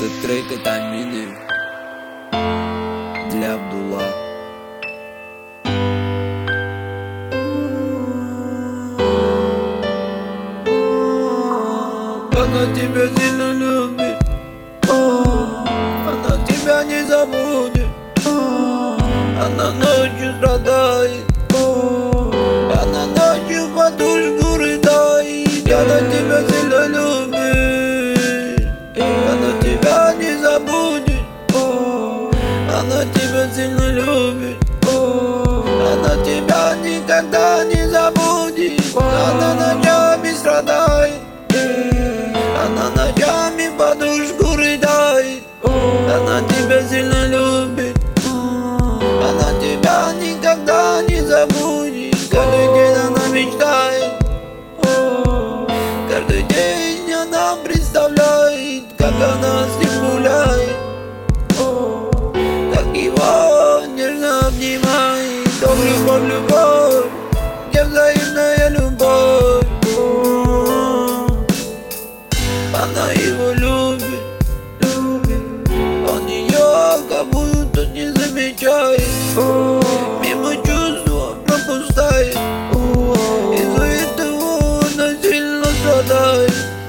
Этот трек — это мины для Абдулла. Она тебя сильно любит, она тебя не забудет. Она ночью страдает, она ночью подушку рыдает. Она тебя сильно любит, она тебя не забудет. Она тебя сильно любит, она тебя никогда не забудет. Она ночами страдает, она ночами подушку рыдает. Она тебя сильно любит, она тебя никогда не забудет. Каждый день она мечтает, каждый день она представляет, как она с ним гуляет, как его нежно обнимает. О, любовь, любовь, где взаимная любовь. Она его любит, он ее как будто не замечает. Мимо чувства пропускает, из-за этого она сильно страдает.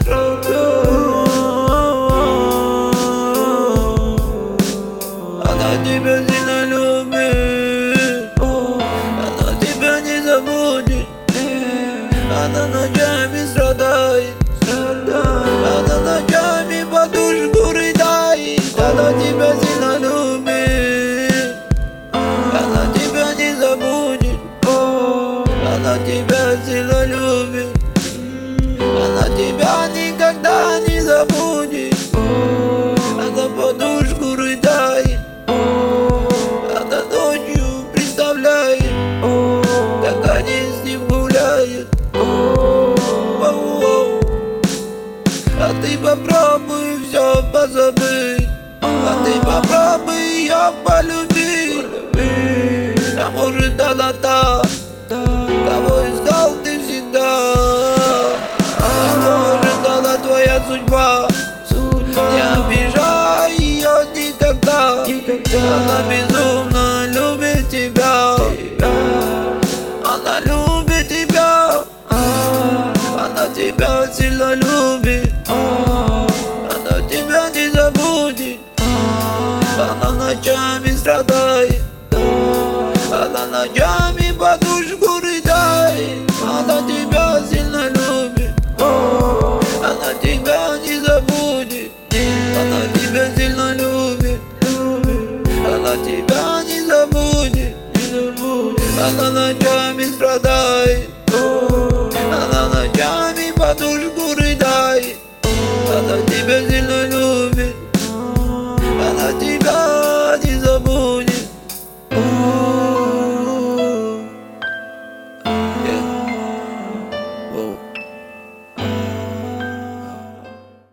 Она тебя сильно любит, она тебя не забудет. Она ночами страдает, она ночами подушку рыдает. Она тебя сильно любит, она тебя не забудет. Она тебя сильно любит, она тебя никогда не забудет. Она подушку рыдает, она ночью представляет, как они с ним гуляют. А ты попробуй все позабыть, а ты попробуй ее полюбить. А может она та, кого искал ты всегда. А может она твоя судьба, не обижай ее никогда. Она безумно любит тебя, она любит тебя, она тебя сильно любит, она тебя не забудет. Она ночами страдает, она ночами подушку рыдает. Она тебя сильно любит, она тебя не забудет. Она тебя сильно любит, она тебя не забудет. Она ночами страдает,